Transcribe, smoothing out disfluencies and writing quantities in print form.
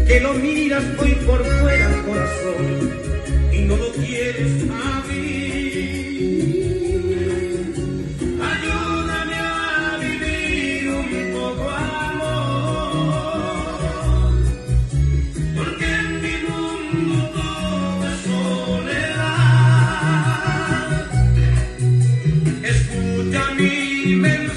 que lo miras hoy por fuera, corazón, y no lo quieres abrir. Ayúdame a vivir un poco amor, porque en mi mundo todo es soledad. Escucha mi mensaje.